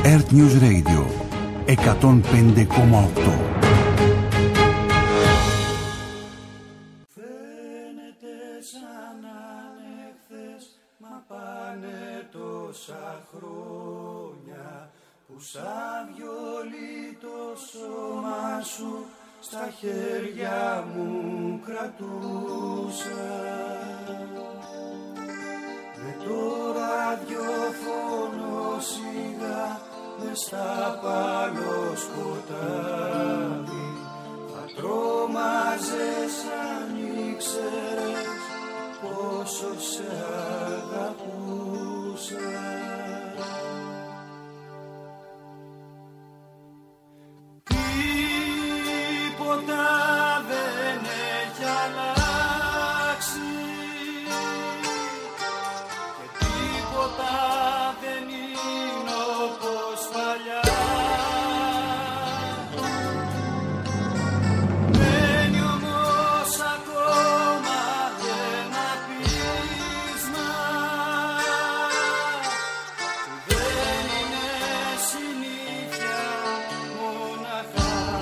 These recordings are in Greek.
Earth News Radio 105,8. Χρόνια που σαν βιολί το σώμα σου στα χέρια μου κρατούσα, με το ραδιοφωνο σιγά μες στα παλοσκοτάδι θα τρόμαζες αν ήξερες πόσο σε αγαπούσα. Τίποτα δεν έχει αλλάξει και τίποτα δεν είναι όπως παλιά. Μένει όμως ακόμα ένα πείσμα που δεν είναι συνήθεια μοναχά.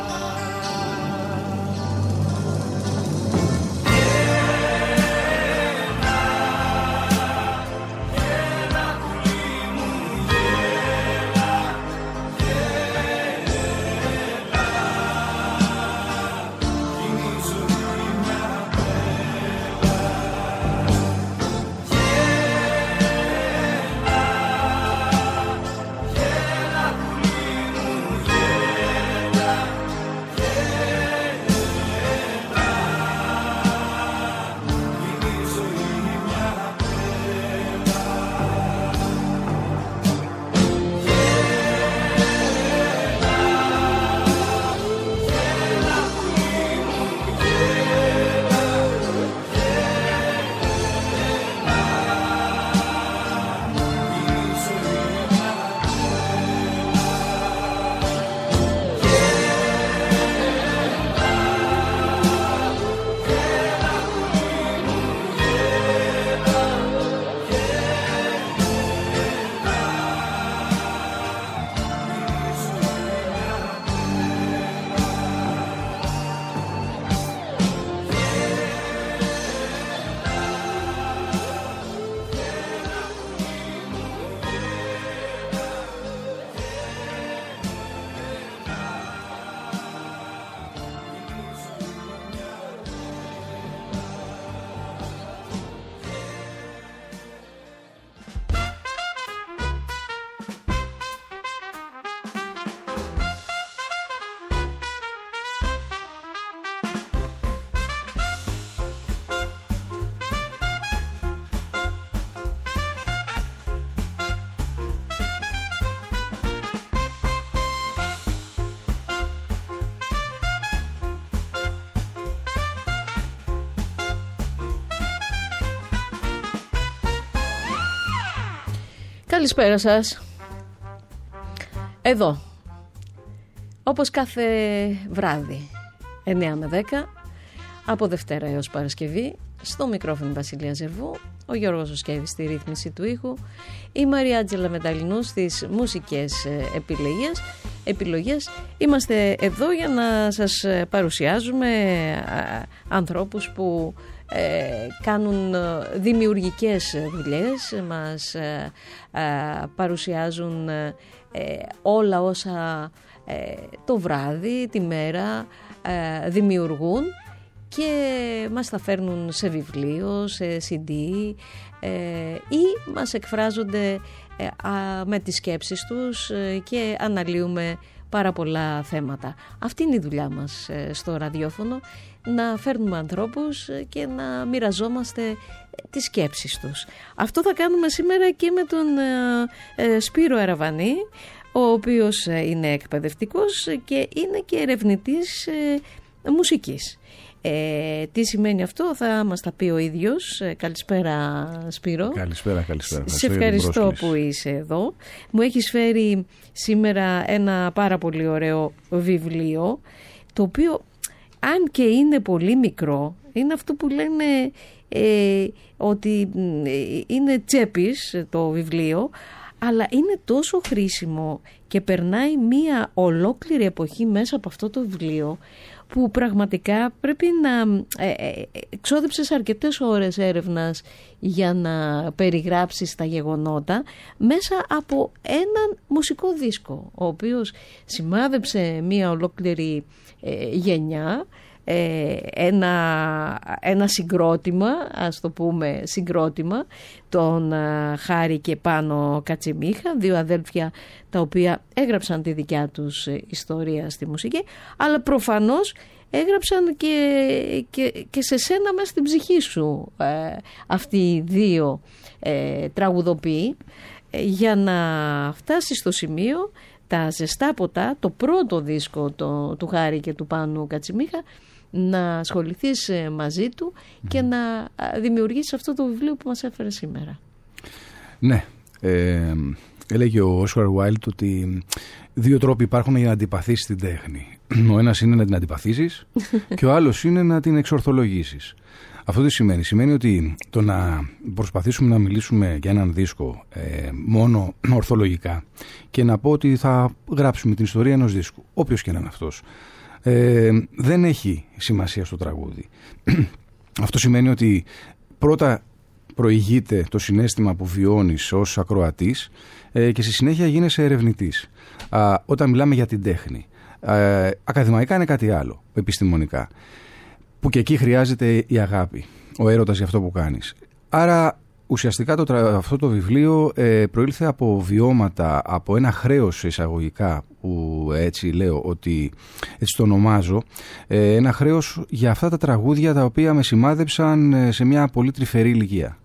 Καλησπέρα σας. Εδώ, όπως κάθε βράδυ, 9 με 10, από Δευτέρα έως Παρασκευή, στο μικρόφωνο Βασιλεία Ζερβού, ο Γιώργος Οσκέβης στη ρύθμιση του ήχου, η Μαριάτζελα Μεταλλινού στις μουσικές επιλογές. Είμαστε εδώ για να σας παρουσιάζουμε ανθρώπους που κάνουν δημιουργικές δουλειές, μας παρουσιάζουν όλα όσα το βράδυ, τη μέρα δημιουργούν και μας τα φέρνουν σε βιβλίο, σε CD ή μας εκφράζονται με τις σκέψεις τους και αναλύουμε πάρα πολλά θέματα. Αυτή είναι η δουλειά μας στο ραδιόφωνο, να φέρνουμε ανθρώπους και να μοιραζόμαστε τις σκέψεις τους. Αυτό θα κάνουμε σήμερα και με τον Σπύρο Αραβανή, ο οποίος είναι εκπαιδευτικός και είναι και ερευνητής μουσικής. Τι σημαίνει αυτό θα μας τα πει ο ίδιος. Καλησπέρα Σπύρο. Καλησπέρα. Σε ευχαριστώ που είσαι εδώ. Μου έχεις φέρει σήμερα ένα πάρα πολύ ωραίο βιβλίο, το οποίο αν και είναι πολύ μικρό, είναι αυτό που λένε ότι είναι τσέπης το βιβλίο, αλλά είναι τόσο χρήσιμο και περνάει μία ολόκληρη εποχή μέσα από αυτό το βιβλίο, που πραγματικά πρέπει να εξόδεψες αρκετές ώρες έρευνας για να περιγράψεις τα γεγονότα μέσα από έναν μουσικό δίσκο, ο οποίος σημάδεψε μία ολόκληρη γενιά, ένα συγκρότημα, ας το πούμε συγκρότημα, τον Χάρη και Πάνο Κατσιμίχα, δύο αδέλφια τα οποία έγραψαν τη δικιά τους ιστορία στη μουσική, αλλά προφανώς έγραψαν και σε σένα μέσα στην ψυχή σου αυτοί οι δύο τραγουδοποιοί, για να φτάσει στο σημείο τα ζεστά ποτά, το πρώτο δίσκο του Χάρη και του Πάνου Κατσιμίχα, να ασχοληθείς μαζί του και να δημιουργήσεις αυτό το βιβλίο που μας έφερε σήμερα. Ναι, έλεγε ο Όσκαρ Wilde ότι δύο τρόποι υπάρχουν για να αντιπαθήσεις την τέχνη. Ο ένας είναι να την αντιπαθήσεις και ο άλλος είναι να την εξορθολογήσεις. Αυτό τι σημαίνει? Σημαίνει ότι το να προσπαθήσουμε να μιλήσουμε για έναν δίσκο μόνο ορθολογικά και να πω ότι θα γράψουμε την ιστορία ενός δίσκου, όποιος και να είναι αυτός, δεν έχει σημασία στο τραγούδι. Αυτό σημαίνει ότι πρώτα προηγείται το συναίσθημα που βιώνεις ως ακροατής και στη συνέχεια γίνεσαι ερευνητής. Όταν μιλάμε για την τέχνη, ακαδημαϊκά είναι κάτι άλλο, επιστημονικά, που και εκεί χρειάζεται η αγάπη, ο έρωτας για αυτό που κάνεις. Άρα ουσιαστικά αυτό το βιβλίο προήλθε από βιώματα, από ένα χρέος εισαγωγικά, που έτσι λέω ότι έτσι το ονομάζω, ένα χρέος για αυτά τα τραγούδια τα οποία με σημάδεψαν σε μια πολύ τρυφερή ηλικία.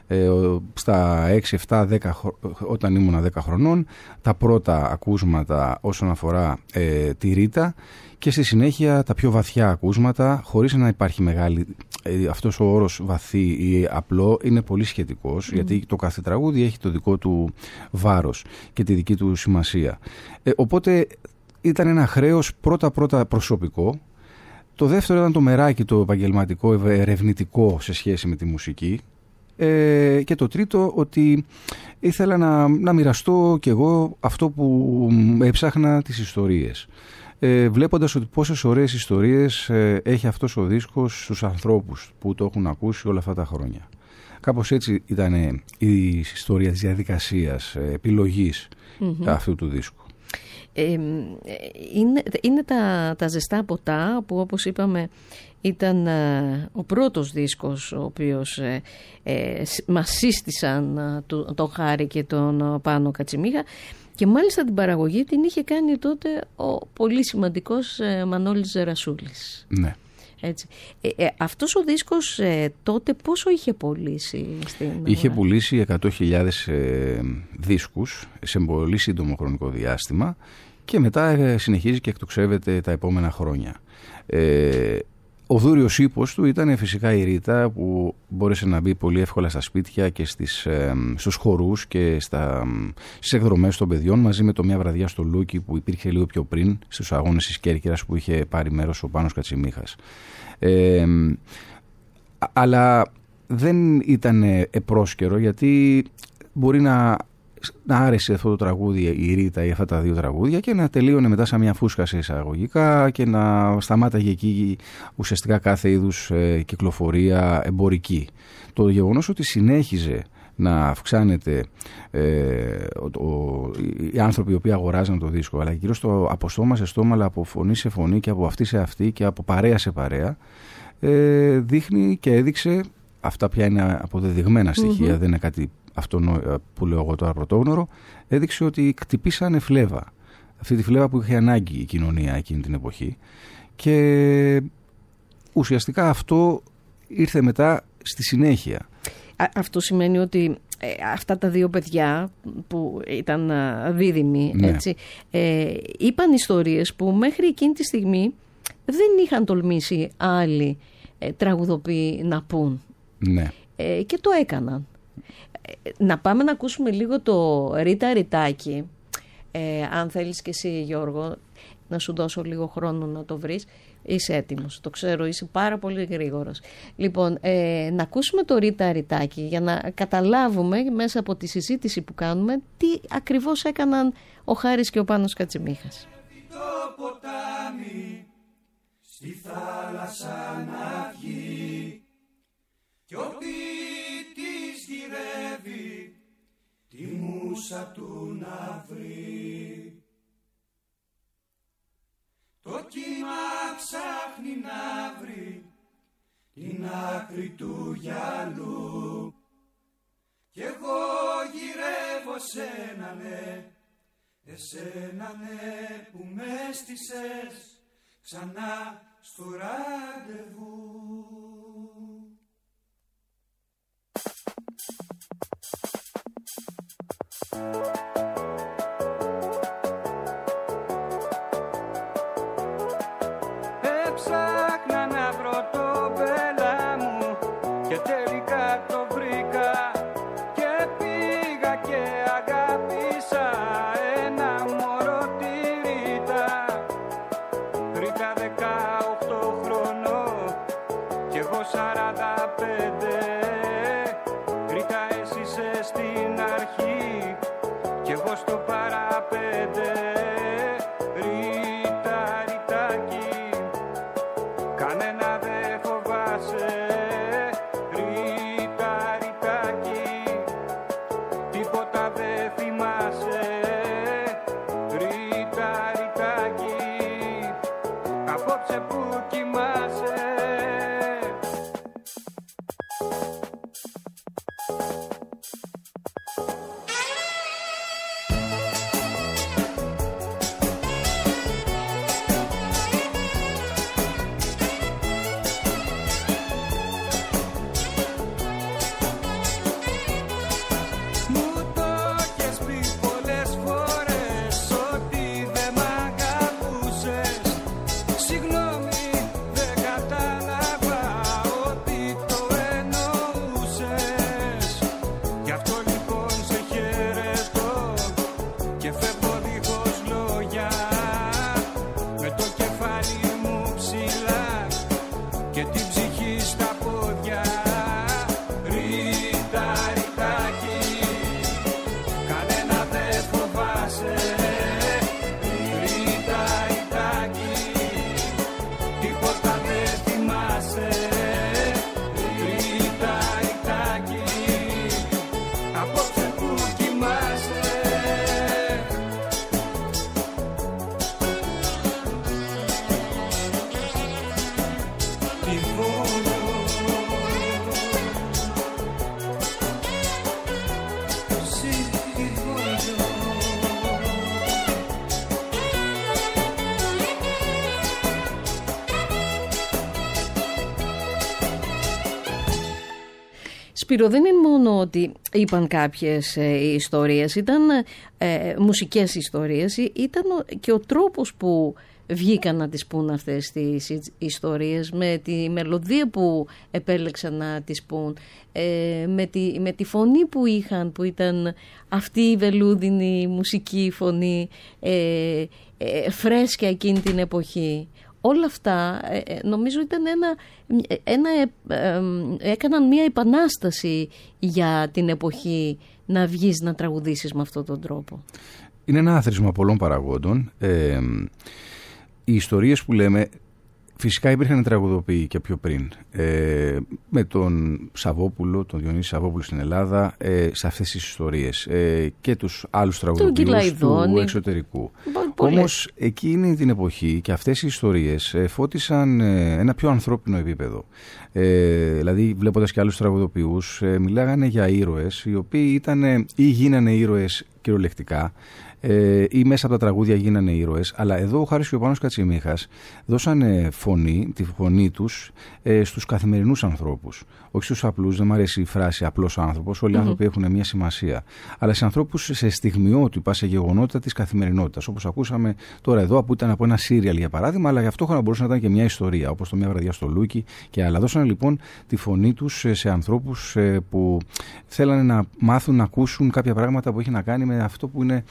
Στα 6, 7, 10, όταν ήμουνα 10 χρονών, τα πρώτα ακούσματα όσον αφορά τη Ρίτα, και στη συνέχεια τα πιο βαθιά ακούσματα, χωρίς να υπάρχει μεγάλη, αυτός ο όρος βαθύ ή απλό είναι πολύ σχετικός, γιατί το κάθε τραγούδι έχει το δικό του βάρος και τη δική του σημασία. Οπότε ήταν ένα χρέος πρώτα προσωπικό. Το δεύτερο ήταν το μεράκι, το επαγγελματικό, ερευνητικό σε σχέση με τη μουσική. Και το τρίτο, ότι ήθελα να μοιραστώ κι εγώ αυτό που έψαχνα, τις ιστορίες, βλέποντας ότι πόσες ωραίες ιστορίες έχει αυτός ο δίσκος στους ανθρώπους που το έχουν ακούσει όλα αυτά τα χρόνια. Κάπως έτσι ήταν η ιστορία της διαδικασίας επιλογής αυτού του δίσκου. Είναι τα ζεστά ποτά, που όπως είπαμε ήταν ο πρώτος δίσκος ο οποίος μας σύστησαν τον Χάρη και τον Πάνο Κατσιμίχα, και μάλιστα την παραγωγή την είχε κάνει τότε ο πολύ σημαντικός Μανώλης Ζερασούλης. Ναι. Έτσι. Αυτός ο δίσκος τότε πόσο είχε πουλήσει στην αγορά? Είχε πουλήσει 100.000 δίσκους σε πολύ σύντομο χρονικό διάστημα, και μετά συνεχίζει και εκτοξεύεται τα επόμενα χρόνια. Ο δούριος ύπος του ήταν φυσικά η Ρίτα, που μπόρεσε να μπει πολύ εύκολα στα σπίτια και στους χορούς και στις εκδρομές των παιδιών, μαζί με το Μια βραδιά στο Λούκι, που υπήρχε λίγο πιο πριν, στους αγώνες της Κέρκυρας, που είχε πάρει μέρος ο Πάνος Κατσιμίχας. Αλλά δεν ήταν επρόσκαιρο, γιατί μπορεί να άρεσε αυτό το τραγούδι η Ρίτα ή αυτά τα δύο τραγούδια και να τελείωνε μετά σαν μια φούσκα σε εισαγωγικά και να σταμάταγε εκεί ουσιαστικά κάθε είδους κυκλοφορία εμπορική. Το γεγονός ότι συνέχιζε να αυξάνεται οι άνθρωποι οι οποίοι αγοράζαν το δίσκο, αλλά κυρίως από στόμα σε στόμα, αλλά από φωνή σε φωνή και από αυτή σε αυτή και από παρέα σε παρέα, δείχνει και έδειξε, αυτά πια είναι αποδεδειγμένα στοιχεία, δεν είναι κάτι αυτό που λέω εγώ τώρα πρωτόγνωρο, έδειξε ότι κτυπήσανε φλέβα. Αυτή τη φλέβα που είχε ανάγκη η κοινωνία εκείνη την εποχή, και ουσιαστικά αυτό ήρθε μετά στη συνέχεια. Αυτό σημαίνει ότι αυτά τα δύο παιδιά που ήταν δίδυμοι, ναι, έτσι, είπαν ιστορίες που μέχρι εκείνη τη στιγμή δεν είχαν τολμήσει άλλοι τραγουδοποιοί να πούν. Ναι. Και το έκαναν. Να πάμε να ακούσουμε λίγο το Ρίτα Ριτάκι, αν θέλεις και εσύ, Γιώργο, να σου δώσω λίγο χρόνο να το βρεις, Είσαι έτοιμος, το ξέρω, είσαι πάρα πολύ γρήγορος. Λοιπόν, να ακούσουμε το Ρίτα Ρητάκη για να καταλάβουμε μέσα από τη συζήτηση που κάνουμε τι ακριβώς έκαναν ο Χάρης και ο Πάνος Κατσιμίχας. Το ποτάμι στη θάλασσα να βγει κι ο ποιητής γυρεύει τη μούσα του να βρει. Το κύμα ψάχνει να βρει την άκρη του γυαλού κι εγώ γυρεύω σένα ναι, εσένα ναι που με στήσες ξανά στο ραντεβού. Έψαχνα να βρω το μπέλα μου και τελικά το βρήκα και πήγα και αγάπησα ένα μωρό τη Ρίτα. Ρίτα 18 χρονών κι εγώ 45. Ρίτα εσύ είσαι στην αρχή κι εγώ στο παραπέντε. Ρίτα, Ρητάκι, κανένα δεν φοβάσαι. Ρίτα, Ρητάκι, τίποτα δεν θυμάσαι. Ρίτα, Ρητάκι, απόψε που κοιμάσαι. Σπύρο, δεν είναι μόνο ότι είπαν κάποιες ιστορίες, ήταν μουσικές ιστορίες, ήταν και ο τρόπος που βγήκαν να τις πούν αυτές τις ιστορίες, με τη μελωδία που επέλεξαν να τις πούν, με τη φωνή που είχαν, που ήταν αυτή η βελούδινη μουσική φωνή, φρέσκια εκείνη την εποχή. Όλα αυτά νομίζω ήταν έκαναν μια επανάσταση για την εποχή να βγεις να τραγουδήσεις με αυτόν τον τρόπο. Είναι ένα άθροισμα πολλών παραγόντων. Οι ιστορίες που λέμε, φυσικά υπήρχαν τραγουδοποιοί και πιο πριν. Με τον Σαββόπουλο, τον Διονύση Σαββόπουλο στην Ελλάδα, σε αυτές τις ιστορίες. Και τους άλλους τραγουδοποιούς του εξωτερικού. Όμως εκείνη την εποχή και αυτές οι ιστορίες φώτισαν ένα πιο ανθρώπινο επίπεδο. Δηλαδή, βλέποντας και άλλους τραγουδοποιούς, μιλάγανε για ήρωες οι οποίοι ήταν ή γίνανε ήρωες κυριολεκτικά, ή μέσα από τα τραγούδια γίνανε ήρωες, αλλά εδώ ο Χάρης και ο Πάνος Κατσιμίχας δώσανε φωνή, τη φωνή τους, στους καθημερινούς ανθρώπους. Όχι στους απλούς, δεν μου αρέσει η φράση απλός άνθρωπος, όλοι οι άνθρωποι έχουν μια σημασία. Αλλά σε ανθρώπους σε στιγμιότυπα, σε γεγονότα της καθημερινότητας. Όπως ακούσαμε τώρα εδώ, που ήταν από ένα σύριαλ για παράδειγμα, αλλά ταυτόχρονα μπορούσε να ήταν και μια ιστορία, όπως το Μια βραδιά στο Λούκι και άλλα. Δώσανε λοιπόν τη φωνή τους σε ανθρώπους που θέλανε να μάθουν να ακούσουν κάποια πράγματα που έχει να κάνει με αυτό που είναι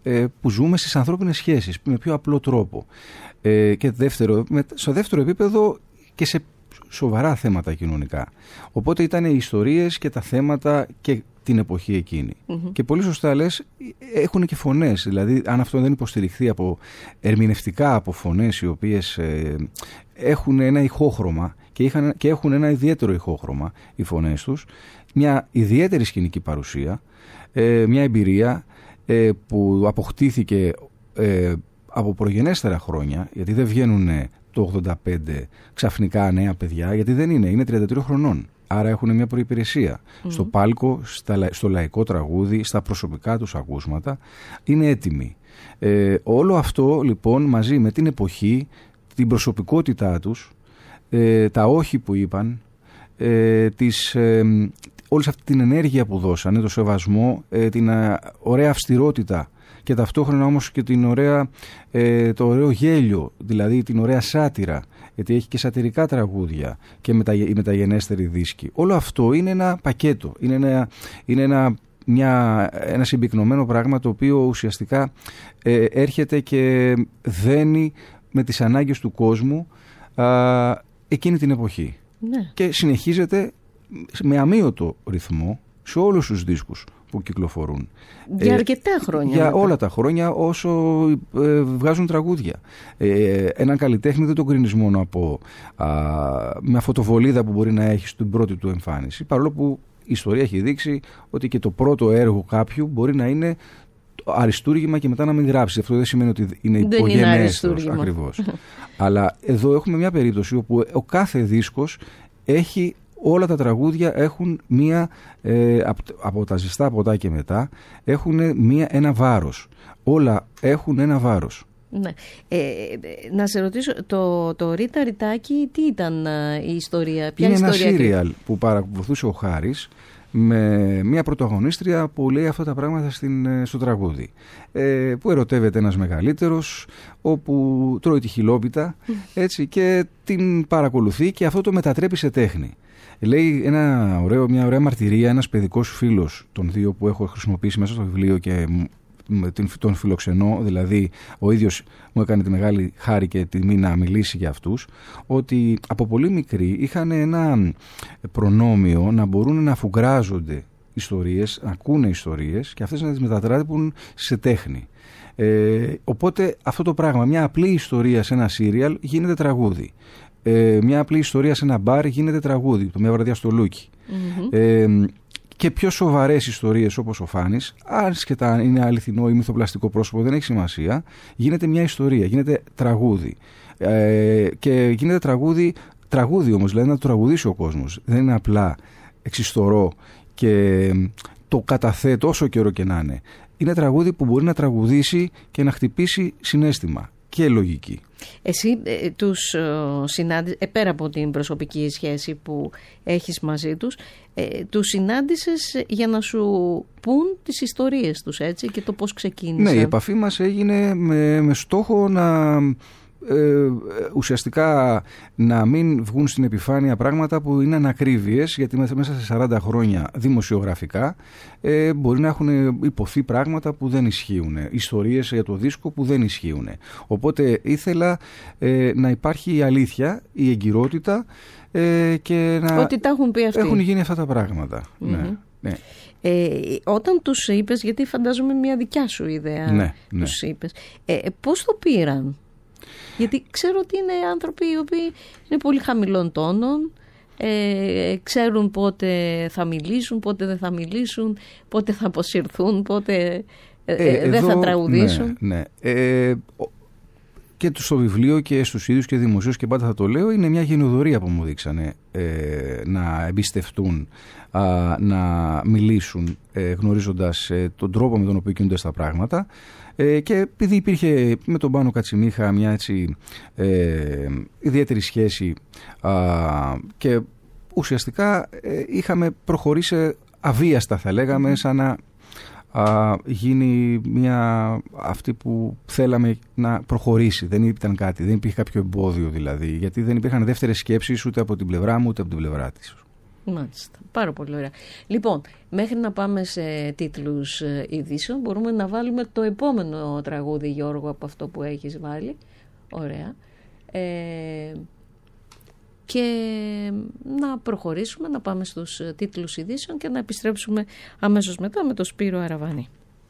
που ζούμε στις ανθρώπινες σχέσεις με πιο απλό τρόπο. Και στο δεύτερο επίπεδο και σε σοβαρά θέματα κοινωνικά. Οπότε ήταν οι ιστορίες και τα θέματα και την εποχή εκείνη. Και πολύ σωστά λες, έχουν και φωνές. Δηλαδή, αν αυτό δεν υποστηριχθεί ερμηνευτικά από φωνές οι οποίες έχουν ένα ηχόχρωμα και έχουν ένα ιδιαίτερο ηχόχρωμα οι φωνές τους, μια ιδιαίτερη σκηνική παρουσία, μια εμπειρία που αποκτήθηκε από προγενέστερα χρόνια, γιατί δεν βγαίνουν το 85 ξαφνικά νέα παιδιά, γιατί δεν είναι 33 χρονών. Άρα έχουν μια προϋπηρεσία στο πάλκο, στο λαϊκό τραγούδι, στα προσωπικά τους ακούσματα, είναι έτοιμοι. Όλο αυτό λοιπόν μαζί με την εποχή, την προσωπικότητά τους, τα όχι που είπαν, όλη αυτή την ενέργεια που δώσανε, το σεβασμό, την ωραία αυστηρότητα και ταυτόχρονα όμως και το ωραίο γέλιο, δηλαδή την ωραία σάτυρα, γιατί έχει και σατυρικά τραγούδια και η μεταγενέστερη δίσκη. Όλο αυτό είναι ένα πακέτο, είναι ένα συμπυκνωμένο πράγμα το οποίο ουσιαστικά έρχεται και δένει με τις ανάγκες του κόσμου εκείνη την εποχή. Ναι. Και συνεχίζεται με αμύωτο ρυθμό σε όλους τους δίσκους που κυκλοφορούν. Για αρκετά χρόνια. Για όλα τα χρόνια όσο βγάζουν τραγούδια. Έναν καλλιτέχνη δεν τον κρίνεις μόνο από μια φωτοβολίδα που μπορεί να έχει στην πρώτη του εμφάνιση. Παρόλο που η ιστορία έχει δείξει ότι και το πρώτο έργο κάποιου μπορεί να είναι αριστούργημα και μετά να μην γράψει. Αυτό δεν σημαίνει ότι είναι υπογενέστερος ακριβώς. Αλλά εδώ έχουμε μια περίπτωση όπου ο κάθε δίσκος έχει, όλα τα τραγούδια έχουν από τα ζεστά ποτά και μετά έχουν ένα βάρος. Όλα έχουν ένα βάρος. Ναι. Να σε ρωτήσω, το Ρίτα Ριτάκι τι ήταν η ιστορία, ποια είναι ιστορία? Είναι ένα σύριαλ που παρακολουθούσε ο Χάρης με μια πρωταγωνίστρια που λέει αυτά τα πράγματα στο τραγούδι, που ερωτεύεται ένας μεγαλύτερος, όπου τρώει τη χιλόπιτα, έτσι, και την παρακολουθεί και αυτό το μετατρέπει σε τέχνη. Λέει μια ωραία μαρτυρία, ένας παιδικός φίλος των δύο που έχω χρησιμοποιήσει μέσα στο βιβλίο και τον φιλοξενώ, δηλαδή ο ίδιος μου έκανε τη μεγάλη χάρη και τιμή να μιλήσει για αυτούς, ότι από πολύ μικροί είχαν ένα προνόμιο να μπορούν να αφουγκράζονται ιστορίες, να ακούνε ιστορίες και αυτές να τις μετατρέπουν σε τέχνη. Οπότε αυτό το πράγμα, μια απλή ιστορία σε ένα σύριαλ γίνεται τραγούδι. Μια απλή ιστορία σε ένα μπαρ γίνεται τραγούδι, το Μια βραδιά στο Λούκι. Και πιο σοβαρές ιστορίες όπως ο Φάνης, άσχετα αν είναι αληθινό ή μυθοπλαστικό πρόσωπο, δεν έχει σημασία, γίνεται μια ιστορία, γίνεται τραγούδι. Και γίνεται τραγούδι όμως, δηλαδή να το τραγουδήσει ο κόσμος. Δεν είναι απλά εξιστορώ και το καταθέτω όσο καιρό και να είναι. Είναι τραγούδι που μπορεί να τραγουδήσει και να χτυπήσει συναίσθημα και λογική. Εσύ τους συνάντησες, πέρα από την προσωπική σχέση που έχεις μαζί τους, τους συνάντησες για να σου πούν τις ιστορίες τους, έτσι, και το πώς ξεκίνησαν? Ναι, η επαφή μας έγινε με στόχο να ουσιαστικά να μην βγουν στην επιφάνεια πράγματα που είναι ανακρίβειες, γιατί μέσα σε 40 χρόνια δημοσιογραφικά μπορεί να έχουν υποθεί πράγματα που δεν ισχύουν, ιστορίες για το δίσκο που δεν ισχύουν. Οπότε ήθελα να υπάρχει η αλήθεια, η εγκυρότητα και ότι τα έχουν πει αυτοί. Έχουν γίνει αυτά τα πράγματα. Ναι, ναι. Όταν τους είπες, γιατί φαντάζομαι μια δικιά σου ιδέα, τους είπες, πώς το πήραν? Γιατί ξέρω ότι είναι άνθρωποι οι οποίοι είναι πολύ χαμηλών τόνων, ξέρουν πότε θα μιλήσουν, πότε δεν θα μιλήσουν, πότε θα αποσυρθούν, πότε δεν θα τραγουδήσουν. Ναι. Και στο βιβλίο και στους ίδιους και δημοσίως και πάντα θα το λέω, είναι μια γενοδορία που μου δείξανε να εμπιστευτούν, να μιλήσουν γνωρίζοντας τον τρόπο με τον οποίο κινούνται στα πράγματα. Και επειδή υπήρχε με τον Πάνο Κατσιμίχα μια έτσι ιδιαίτερη σχέση και ουσιαστικά είχαμε προχωρήσει αβίαστα, θα λέγαμε, σαν να γίνει αυτή που θέλαμε να προχωρήσει. Δεν ήταν κάτι, δεν υπήρχε κάποιο εμπόδιο δηλαδή, γιατί δεν υπήρχαν δεύτερες σκέψεις ούτε από την πλευρά μου ούτε από την πλευρά της. Μάλιστα. Πάρα πολύ ωραία. Λοιπόν, μέχρι να πάμε σε τίτλους ειδήσεων, μπορούμε να βάλουμε το επόμενο τραγούδι, Γιώργο, από αυτό που έχεις βάλει. Ωραία. Και να προχωρήσουμε, να πάμε στους τίτλους ειδήσεων και να επιστρέψουμε αμέσως μετά με τον Σπύρο Αραβάνη.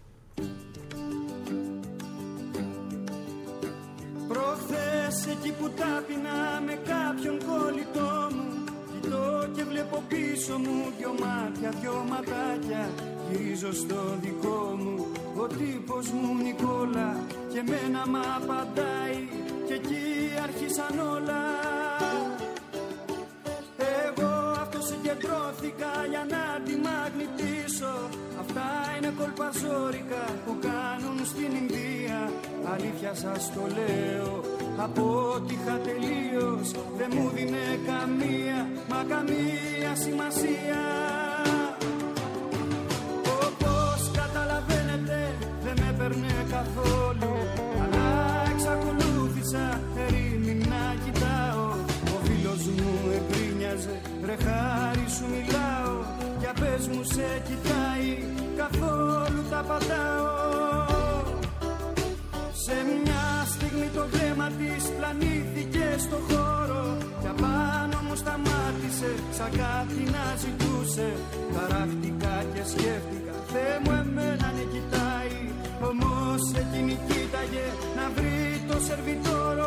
Προχθές εκεί που τάπινα με κάποιον κολλητό μου, κοιτώ και βλέπω πίσω μου δυο μάτια, δυο ματάκια. Γυρίζω στο δικό μου, ο τύπος μου Νικόλα, και μένα μ' απαντάει, και εκεί άρχισαν όλα. Εγώ αυτό συγκεντρώθηκα για να τη μαγνητήσω. Αυτά είναι κολπαζόρικα που κάνουν στην Ινδία. Αλήθεια σας το λέω, απότυχα τελείως. Δεν μου δίνε καμία, μα καμία σημασία. Όπως καταλαβαίνετε δεν με παίρνε καθόλου, αλλά εξακολούθησα ερήμην να κοιτάω. Ο φίλος μου εγκρίνιαζε, ρε χάρη σου μιλάω, για πες μου σε κοιτάει, καθόλου τα πατάω. Σε μια στιγμή το βλέμμα της πλανήθηκε στο χώρο, και απάνω μου σταμάτησε σαν κάτι να ζητούσε. Ταράχτηκα και σκέφτηκα, Θεέ μου εμένα ναι κοιτάει, όμως εκείνη κοίταγε να βρει το σερβιτόρο.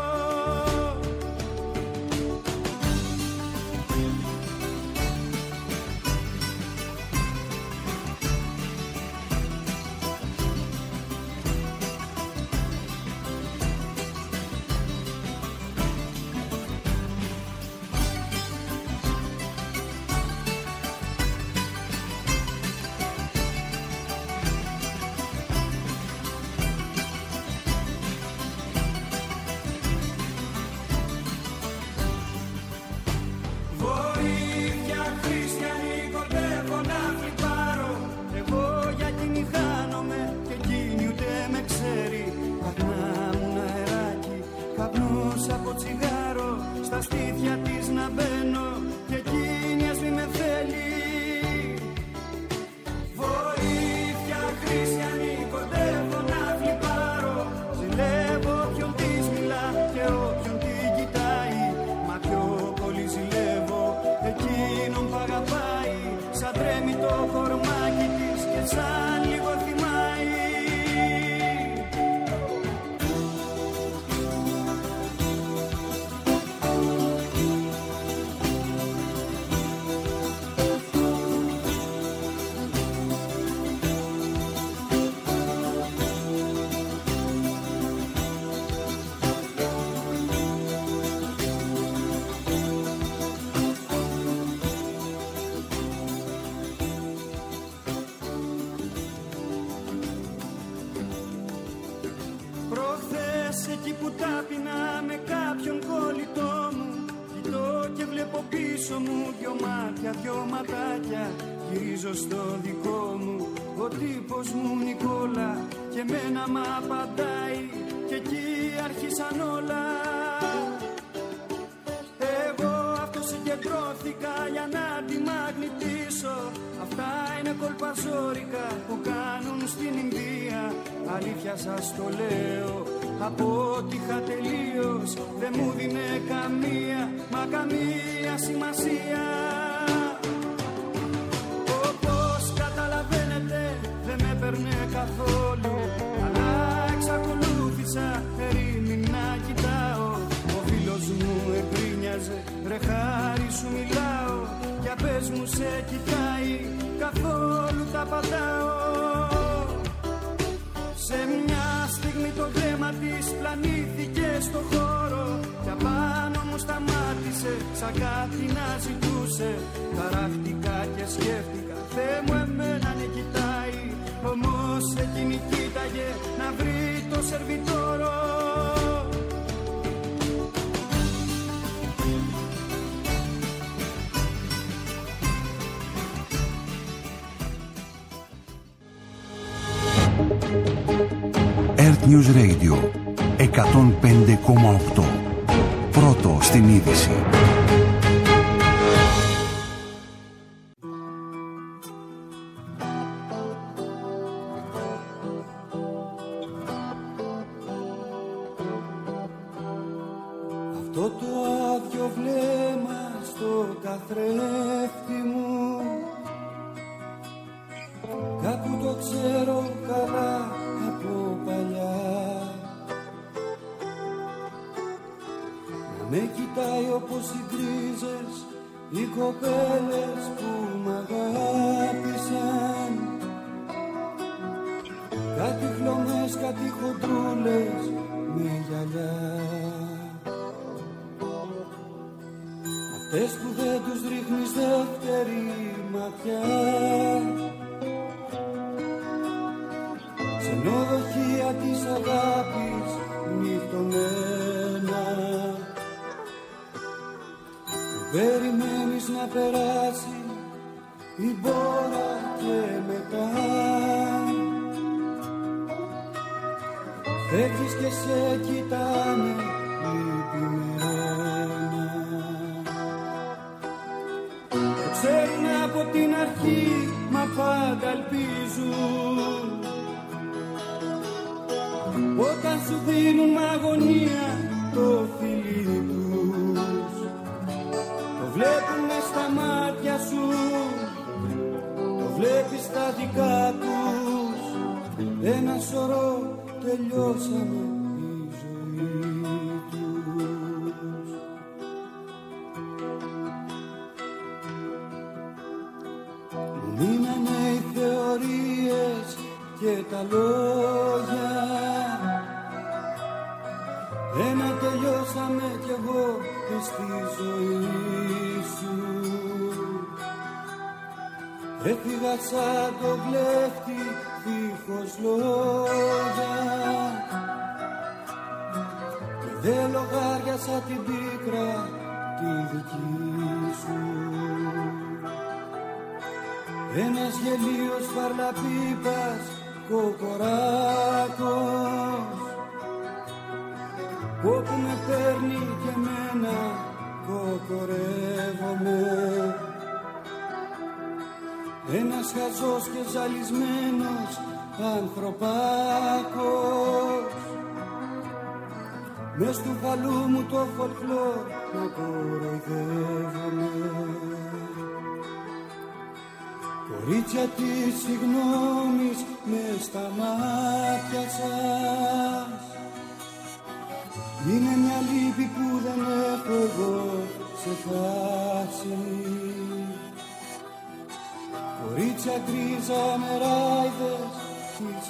Εκεί που τάπινα με κάποιον κολλητό μου, κοιτώ και βλέπω πίσω μου δυο μάτια, δυο ματάκια. Γυρίζω στο δικό μου, ο τύπος μου Νικόλα, και μένα μ' απαντάει, και εκεί άρχισαν όλα. Εγώ αυτό συγκεντρώθηκα για να τη μαγνητήσω. Αυτά είναι κολπαζόρικα που κάνουν στην Ινδία. Αλήθεια σας το λέω, απότυχα τελείως. Δεν μου δίνε καμία, μα καμία σημασία. Όπως καταλαβαίνετε δεν με παίρνε καθόλου, αλλά εξακολούθησα ερήμην να κοιτάω. Ο φίλος μου εγκρίνιαζε, ρε χάρη σου μιλάω, για πες μου σε κοιτάει, καθόλου τα πατάω. Σε μια στιγμή το βλέμμα της πλανήθηκε στο χώρο, και απάνω μου σταμάτησε σαν κάτι να ζητούσε. Ταράχτηκα και σκέφτηκα, Θεέ μου εμένα ναι κοιτάει, όμως εκείνη κοίταγε να βρει το σερβιτόρο. Earth News Radio 105,8. Πρώτο στην είδηση. αυτό το άδειο βλέμμα στο καθρέφτη μου, κάπου το ξέρω καλά από παλιά. Να με κοιτάει όπως οι γκρίζες οι κοπέλες που μ' αγάπησαν, κάτι χλωμές, κάτι χοντρούλες με γυαλιά. Αυτές που δεν τους ρίχνεις δεύτερη ματιά, ξενοδοχεία της αγάπης νυχτωμένα, που περιμένεις να περάσει η μπόρα και μετά φεύγεις και σε κοιτάνε λυπημένα. Το ξέρουν από την αρχή, μα πάντα ελπίζουν, όταν σου δίνουν μ' αγωνία το φιλί τους. Το βλέπουν μες στα μάτια σου, το βλέπεις στα δικά τους. Ένα σωρό τελειώσαμε η ζωή τους. Μου μείνανε οι θεωρίες και τα λόγια, ένα τελειώσαμε κι εγώ και στη ζωή σου. Έφυγα σαν το κλέφτη δίχως λόγια και δεν λογάριασα την πίκρα τη δική σου. Ένας γελίος φαρλαπίπας κοκοράκος, όπου με παίρνει και εμένα κοκορεύομαι. Ένας χαζός και ζαλισμένος ανθρωπάκος, μες του χαλού μου το φολκλόρ να κοροϊδεύομαι. Κορίτσια της συγγνώμης μες στα μάτια σας, είναι μια λύπη που δεν έχω εγώ ξεχάσει. Κορίτσια γκρίζα με ράιδες της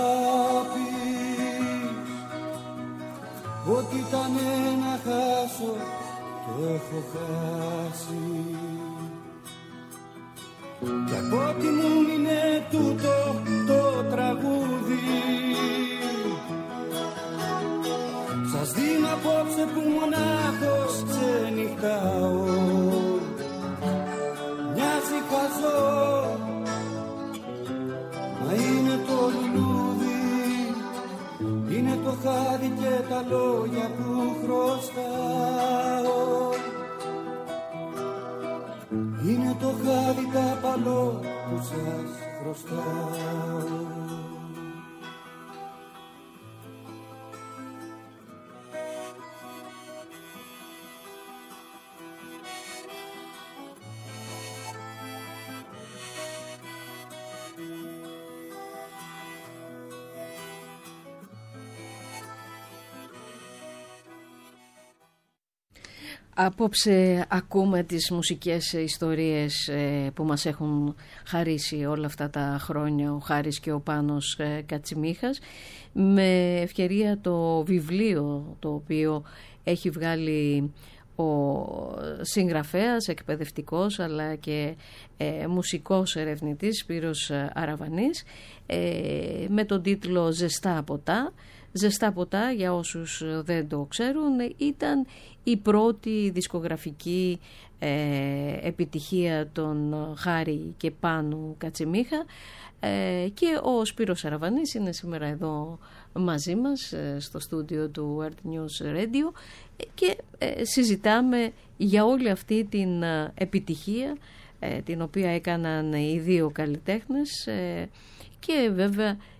αγάπης, ό,τι ήταν να χάσω το έχω χάσει. Κι από ό,τι μου μείνε τούτο το τραγούδι, σας δίνω απόψε που μονάχος ξενυχτάω. Μοιάζει χαζό, μα είναι το λουλούδι, είναι το χάδι και τα λόγια που χρωστάω. Είναι το χάδι τα παλό που σας χρωστάω. Απόψε ακούμε τις μουσικές ιστορίες που μας έχουν χαρίσει όλα αυτά τα χρόνια ο Χάρης και ο Πάνος Κατσιμίχας, με ευκαιρία το βιβλίο το οποίο έχει βγάλει ο συγγραφέας, εκπαιδευτικός αλλά και μουσικός ερευνητής Σπύρος Αραβανής, με τον τίτλο «Ζεστά ποτά». Ζεστά ποτά, για όσους δεν το ξέρουν, ήταν η πρώτη δισκογραφική επιτυχία των Χάρη και Πάνου Κατσιμίχα, και ο Σπύρος Αραβανής είναι σήμερα εδώ μαζί μας στο στούντιο του Earth News Radio και συζητάμε για όλη αυτή την επιτυχία την οποία έκαναν οι δύο καλλιτέχνες, και βέβαια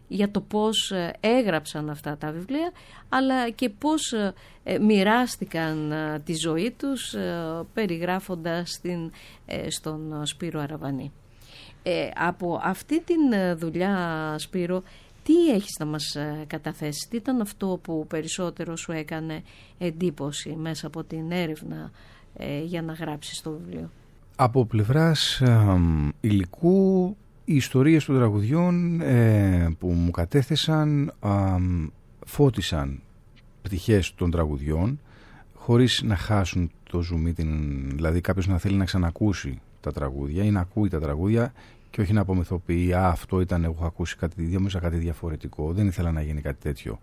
για το πώς έγραψαν αυτά τα βιβλία, αλλά και πώς μοιράστηκαν τη ζωή τους περιγράφοντας στον Σπύρο Αραβανή. Από αυτή την δουλειά, Σπύρο, τι έχεις να μας καταθέσεις, τι ήταν αυτό που περισσότερο σου έκανε εντύπωση μέσα από την έρευνα για να γράψεις το βιβλίο? Από πλευράς υλικού, οι ιστορίες των τραγουδιών που μου κατέθεσαν φώτισαν πτυχές των τραγουδιών χωρίς να χάσουν το ζουμί, δηλαδή κάποιος να θέλει να ξανακούσει τα τραγούδια ή να ακούει τα τραγούδια και όχι να απομυθοποιεί αυτό ήταν, εγώ έχω ακούσει κάτι διαφορετικό, δεν ήθελα να γίνει κάτι τέτοιο.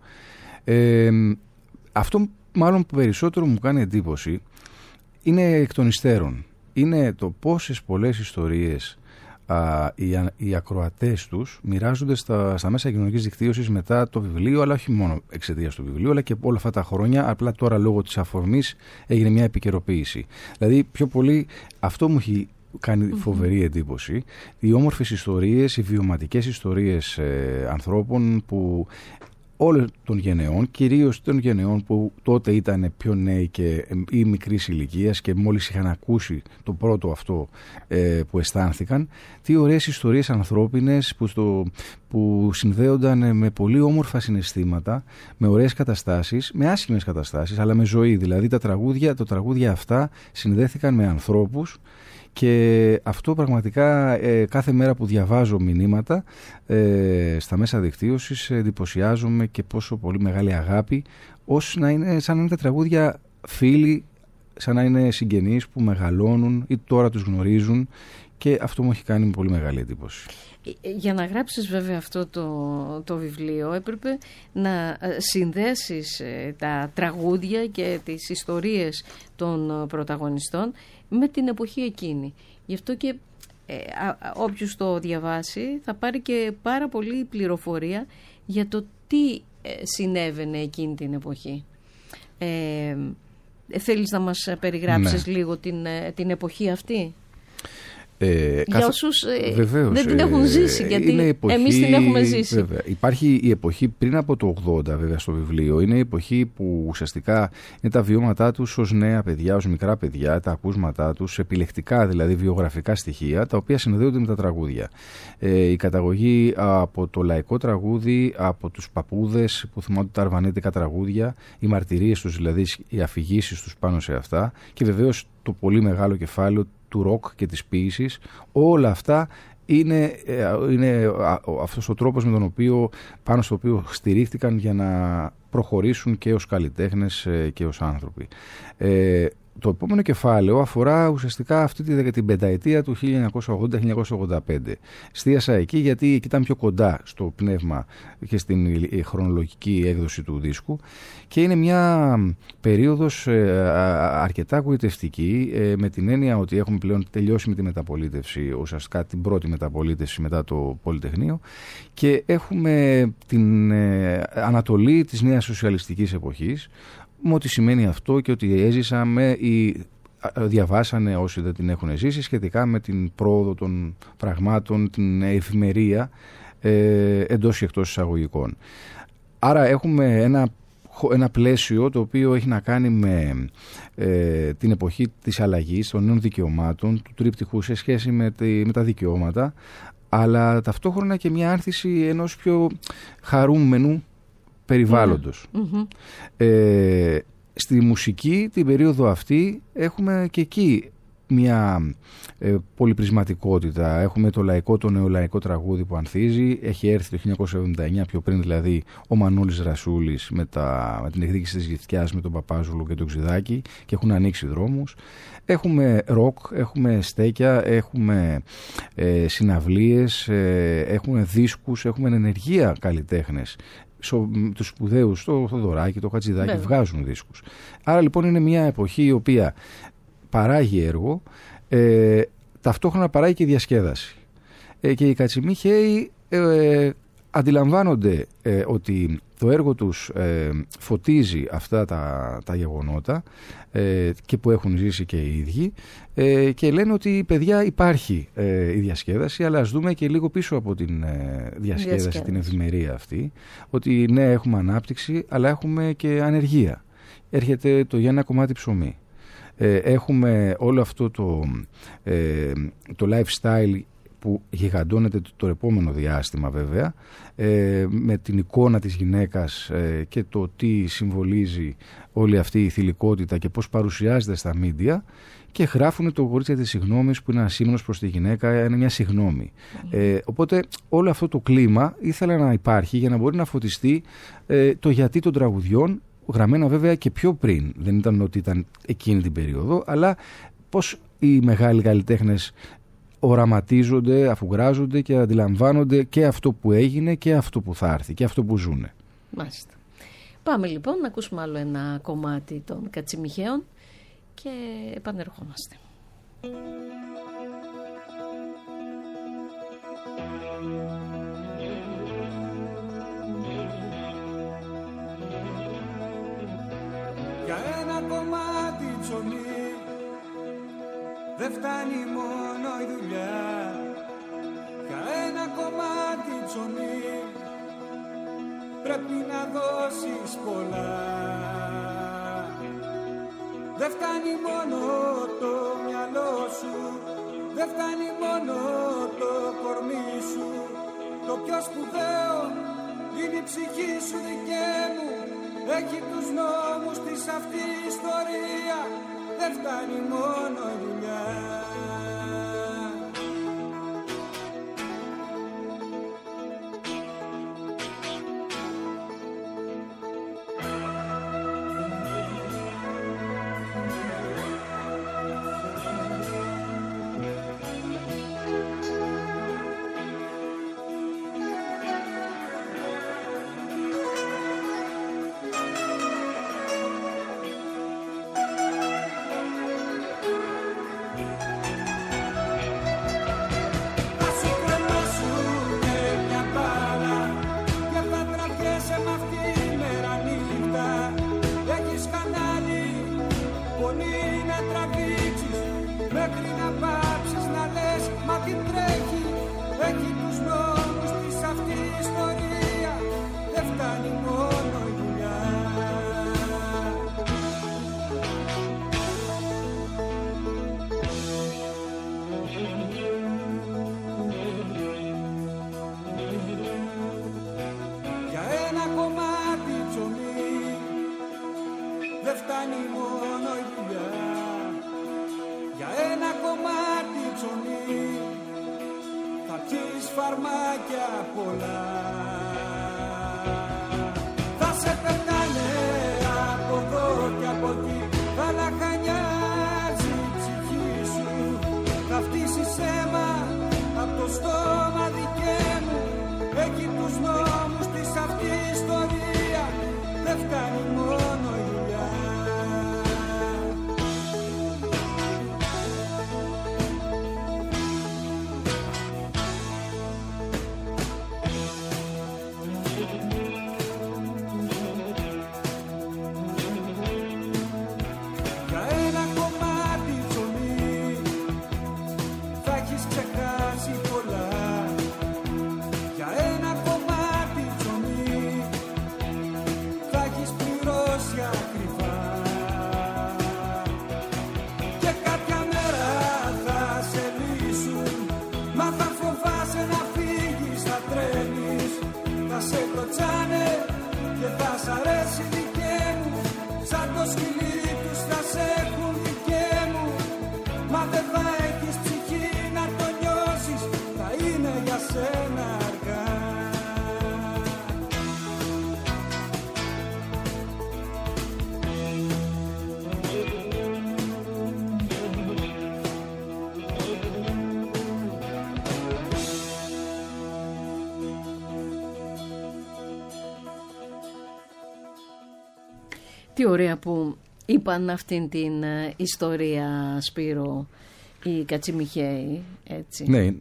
Αυτό μάλλον που περισσότερο μου κάνει εντύπωση είναι εκ των υστέρων. Είναι το πόσες πολλές ιστορίες οι ακροατές τους μοιράζονται στα μέσα κοινωνικής δικτύωσης μετά το βιβλίο, αλλά όχι μόνο εξαιτίας του βιβλίου, αλλά και όλα αυτά τα χρόνια, απλά τώρα λόγω της αφορμής έγινε μια επικαιροποίηση. Δηλαδή πιο πολύ αυτό μου έχει κάνει φοβερή εντύπωση, οι όμορφες ιστορίες, οι βιωματικές ιστορίες ανθρώπων που όλων των γενεών, κυρίως των γενεών που τότε ήταν πιο νέοι ή μικρής ηλικίας και μόλις είχαν ακούσει το πρώτο αυτό που αισθάνθηκαν, τι ωραίες ιστορίες ανθρώπινες που συνδέονταν με πολύ όμορφα συναισθήματα, με ωραίες καταστάσεις, με άσχημες καταστάσεις, αλλά με ζωή. Δηλαδή τα τραγούδια αυτά συνδέθηκαν με ανθρώπους. Και αυτό πραγματικά κάθε μέρα που διαβάζω μηνύματα στα μέσα δικτύωσης εντυπωσιάζομαι και πόσο πολύ μεγάλη αγάπη, σαν να είναι τα τραγούδια φίλοι, σαν να είναι συγγενείς που μεγαλώνουν ή τώρα τους γνωρίζουν, και αυτό μου έχει κάνει πολύ μεγάλη εντύπωση. Για να γράψεις βέβαια αυτό το βιβλίο έπρεπε να συνδέσεις τα τραγούδια και τις ιστορίες των πρωταγωνιστών με την εποχή εκείνη. Γι' αυτό και όποιος το διαβάσει θα πάρει και πάρα πολύ πληροφορία για το τι συνέβαινε εκείνη την εποχή. Θέλεις να μας περιγράψεις λίγο την εποχή αυτή? Για όσους δεν την έχουν ζήσει, γιατί εμείς την έχουμε ζήσει. Βέβαια. Υπάρχει η εποχή πριν από το 80, βέβαια, στο βιβλίο. Είναι η εποχή που ουσιαστικά είναι τα βιώματά τους ως νέα παιδιά, ως μικρά παιδιά, τα ακούσματά τους, επιλεκτικά δηλαδή βιογραφικά στοιχεία, τα οποία συνδέονται με τα τραγούδια. Η καταγωγή από το λαϊκό τραγούδι, από τους παππούδες που θυμόνται τα αρβανίτικα τραγούδια, οι μαρτυρίες τους, δηλαδή οι αφηγήσεις τους πάνω σε αυτά, και βεβαίως το πολύ μεγάλο κεφάλαιο του ροκ και της ποίησης. Όλα αυτά είναι αυτός ο τρόπος με τον οποίο, πάνω στο οποίο στηρίχτηκαν για να προχωρήσουν και ως καλλιτέχνες και ως άνθρωποι. Το επόμενο κεφάλαιο αφορά ουσιαστικά αυτή την πενταετία του 1980-1985. Εστίασα εκεί γιατί εκεί ήταν πιο κοντά στο πνεύμα και στην χρονολογική έκδοση του δίσκου, και είναι μια περίοδος αρκετά γοητευτική, με την έννοια ότι έχουμε πλέον τελειώσει με τη μεταπολίτευση, ουσιαστικά την πρώτη μεταπολίτευση μετά το Πολυτεχνείο, και έχουμε την ανατολή της νέας σοσιαλιστικής εποχής, με ό,τι σημαίνει αυτό και ότι έζησαμε ή διαβάσανε όσοι δεν την έχουν ζήσει σχετικά με την πρόοδο των πραγμάτων, την εφημερία εντός και εκτός εισαγωγικών. Άρα έχουμε ένα πλαίσιο το οποίο έχει να κάνει με την εποχή της αλλαγής, των νέων δικαιωμάτων, του τρίπτυχου σε σχέση με τα δικαιώματα, αλλά ταυτόχρονα και μια άνθηση ενός πιο χαρούμενου περιβάλλοντος. Στη μουσική την περίοδο αυτή έχουμε και εκεί μια πολυπρισματικότητα. Έχουμε το νεολαϊκό τραγούδι που ανθίζει. Έχει έρθει το 1979, πιο πριν δηλαδή, ο Μανούλης Ρασούλης με την εκδίκηση της Γυθιάς με τον Παπάζουλο και τον Ξιδάκη, και έχουν ανοίξει δρόμους. Έχουμε ροκ, έχουμε στέκια, έχουμε συναυλίες, έχουμε δίσκους, έχουμε ενεργεία καλλιτέχνες. Τους σπουδαίους, το Θοδωράκη, το Χατζηδάκη, βγάζουν δίσκους. Άρα λοιπόν είναι μια εποχή η οποία παράγει έργο, ταυτόχρονα παράγει και διασκέδαση. Και οι Κατσιμίχαιοι αντιλαμβάνονται ότι το έργο τους φωτίζει αυτά τα γεγονότα και που έχουν ζήσει και οι ίδιοι, και λένε ότι παιδιά υπάρχει η διασκέδαση, αλλά ας δούμε και λίγο πίσω από την διασκέδαση, την ευημερία αυτή, ότι ναι, έχουμε ανάπτυξη αλλά έχουμε και ανεργία. Έρχεται το για ένα κομμάτι ψωμί. Έχουμε όλο αυτό το lifestyle που γιγαντώνεται το επόμενο διάστημα βέβαια, με την εικόνα της γυναίκας και το τι συμβολίζει όλη αυτή η θηλυκότητα και πώς παρουσιάζεται στα μίντια, και γράφουν το κορίτσι της συγγνώμης, που είναι ένα σύμνος προς τη γυναίκα, είναι μια συγγνώμη. Οπότε όλο αυτό το κλίμα ήθελα να υπάρχει για να μπορεί να φωτιστεί το γιατί των τραγουδιών, γραμμένα βέβαια και πιο πριν. Δεν ήταν ότι ήταν εκείνη την περίοδο, αλλά πώς οι μεγάλοι καλλιτέχνες οραματίζονται, αφουγκράζονται και αντιλαμβάνονται και αυτό που έγινε και αυτό που θα έρθει και αυτό που ζουνε. Μάλιστα. Πάμε λοιπόν να ακούσουμε άλλο ένα κομμάτι των Κατσιμιχαίων και επανερχόμαστε. Για ένα κομμάτι ψωμί δεν φτάνει μόνο η δουλειά. Για ένα κομμάτι ψωμί πρέπει να δώσεις πολλά. Δεν φτάνει μόνο το μυαλό σου, δεν φτάνει μόνο το κορμί σου. Το πιο σπουδαίο είναι η ψυχή σου δικαί μου. Έχει τους νόμους της αυτή η ιστορία. Δεν φτάνει μόνο η δουλειά. Φαρμάκια πολλά θα σε περνάνε από εδώ και από εκεί. Θα λαχανιάζει η ψυχή σου. Θα φτύσεις αίμα από το στόμα δικέ μου. Έχει τους νόμους της αυτή η ιστορία. Δεν φτάνει μόνο η δουλειά. Τι ωραία που είπαν αυτήν την ιστορία, Σπύρο, οι Κατσιμιχαίοι, έτσι. Ναι,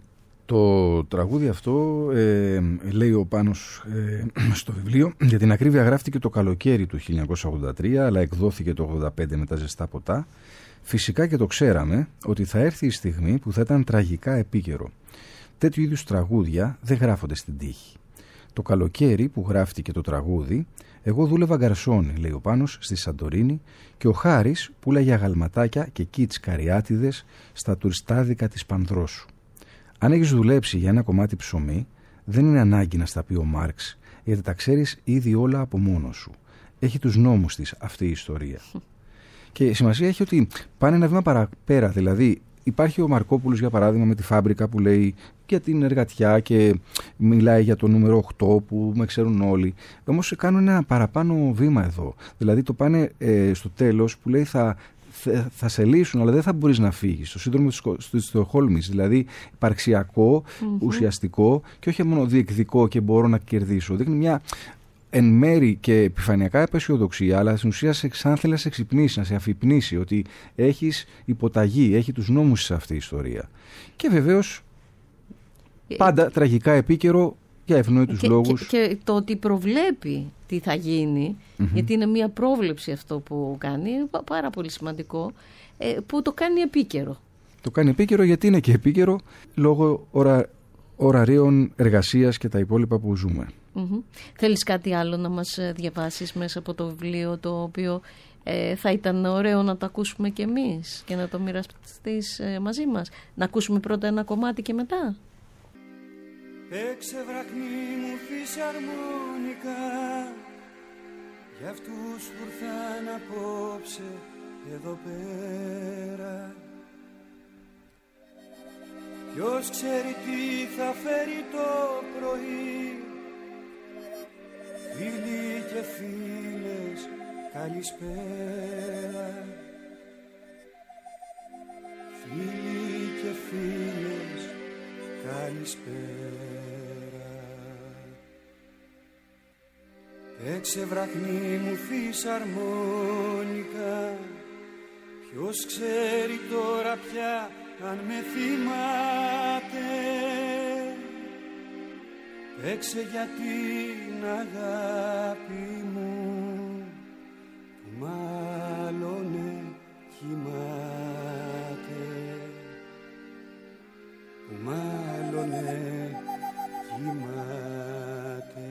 Το τραγούδι αυτό, λέει ο Πάνος στο βιβλίο, για την ακρίβεια γράφτηκε το καλοκαίρι του 1983, αλλά εκδόθηκε το 1985 με τα ζεστά ποτά. Φυσικά και το ξέραμε ότι θα έρθει η στιγμή που θα ήταν τραγικά επίκαιρο. Τέτοιου είδους τραγούδια δεν γράφονται στην τύχη. Το καλοκαίρι που γράφτηκε το τραγούδι, εγώ δούλευα γκαρσόνι, λέει ο Πάνος, στη Σαντορίνη, και ο Χάρης πουλάγε αγαλματάκια και κίτς καριάτιδες στα τουριστάδικα της Πανδρόσου. Αν έχεις δουλέψει για ένα κομμάτι ψωμί, δεν είναι ανάγκη να στα πει ο Μάρξ, γιατί τα ξέρεις ήδη όλα από μόνος σου. Έχει τους νόμους της αυτή η ιστορία. Και σημασία έχει ότι πάνε ένα βήμα παραπέρα. Δηλαδή, υπάρχει ο Μαρκόπουλος, για παράδειγμα, με τη Φάμπρικα που λέει για την εργατιά και μιλάει για το νούμερο 8 που με ξέρουν όλοι. Όμως κάνουν ένα παραπάνω βήμα εδώ. Δηλαδή, το πάνε στο τέλος που λέει θα σε λύσουν, αλλά δεν θα μπορείς να φύγεις. Το σύνδρομο της Στοκχόλμης, δηλαδή υπαρξιακό, ουσιαστικό και όχι μόνο διεκδικό και μπορώ να κερδίσω. Δείχνει μια εν μέρη και επιφανειακά απεσιοδοξία, αλλά στην ουσία σαν θέλει να σε εξυπνήσει, να σε αφυπνήσει ότι έχεις υποταγή, έχει τους νόμους σε αυτή η ιστορία. Και βεβαίως πάντα τραγικά επίκαιρο για ευνόητους λόγους. Και το ότι προβλέπει τι θα γίνει, γιατί είναι μια πρόβλεψη αυτό που κάνει, πάρα πολύ σημαντικό, που το κάνει επίκαιρο. Το κάνει επίκαιρο γιατί είναι και επίκαιρο λόγω ωραρίων εργασίας και τα υπόλοιπα που ζούμε. Θέλεις κάτι άλλο να μας διαβάσεις μέσα από το βιβλίο, το οποίο θα ήταν ωραίο να το ακούσουμε κι εμείς και να το μοιραστείς μαζί μας? Να ακούσουμε πρώτα ένα κομμάτι και μετά. Παίξε βραχνή μου φυσαρμόνικα για αυτούς που ήρθαν απόψε εδώ πέρα. Ποιος ξέρει τι θα φέρει το πρωί. Φίλοι και φίλες, καλησπέρα. Φίλοι και φίλες, καλησπέρα. Παίξε βραχνή μου φυσαρμόνικα. Ποιος ξέρει τώρα πια αν με θυμάται. Παίξε για την αγάπη μου που μάλλον κοιμάται. Που μάλλον κοιμάται.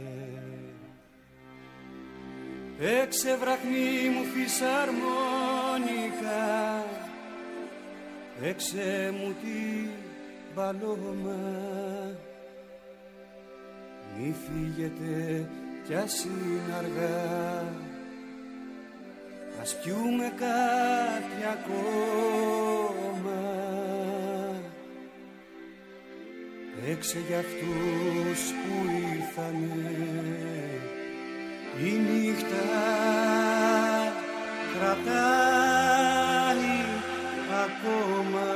Παίξε βραχνή μου φυσαρμόνικα. Παίξε μου την παλώμα. Μη φύγετε κι ας είναι αργά. Ας πιούμε κάτι ακόμα. Παίξε για αυτούς που ήρθανε. Η νύχτα κρατάει ακόμα.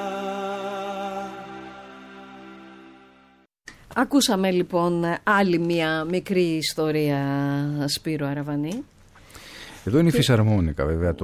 Ακούσαμε λοιπόν άλλη μια μικρή ιστορία, Σπύρο Αραβανή. Εδώ είναι η φυσαρμόνικα βέβαια,